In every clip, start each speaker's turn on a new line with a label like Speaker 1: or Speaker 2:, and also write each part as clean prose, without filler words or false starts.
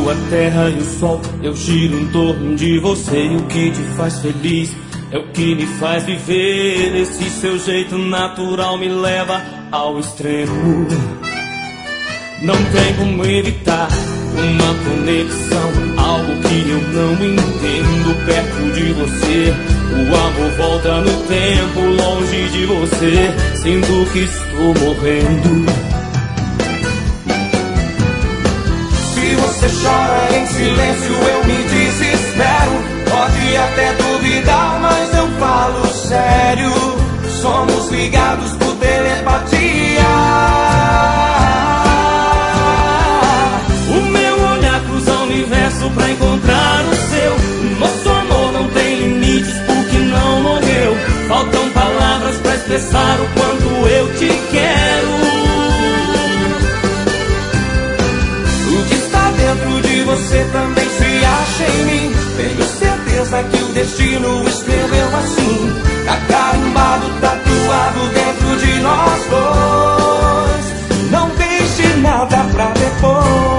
Speaker 1: a terra e o sol, eu giro em torno de você. E o que te faz feliz é o que me faz viver. Esse seu jeito natural me leva ao extremo. Não tem como evitar uma conexão, algo que eu não entendo. Perto de você, o amor volta no tempo. Longe de você, sinto que estou morrendo.
Speaker 2: Se você chora em silêncio, eu me desespero. Pode até duvidar, mas eu falo sério. Somos ligados por telepatia.
Speaker 1: O meu olhar cruza o universo pra encontrar o seu. Nosso amor não tem limites porque não morreu. Faltam palavras pra expressar o quanto eu te quero.
Speaker 2: O que está dentro de você também se acha em mim. Tenho certeza que o destino escreveu assim. Tá carimbado, tatuado dentro de nós dois. Não deixe nada pra depois.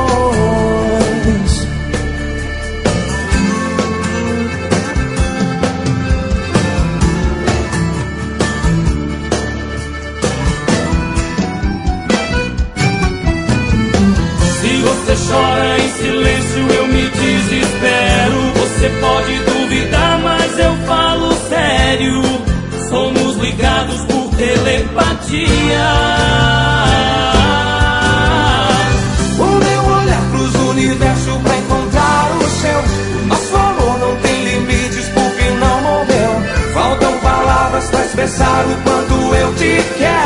Speaker 1: Se você chora em silêncio, eu me desespero. Você pode duvidar, mas eu falo sério. Somos ligados por telepatia.
Speaker 2: O meu olhar cruza o universo pra encontrar o seu. O nosso amor não tem limites porque não morreu. Faltam palavras pra expressar o quanto eu te quero.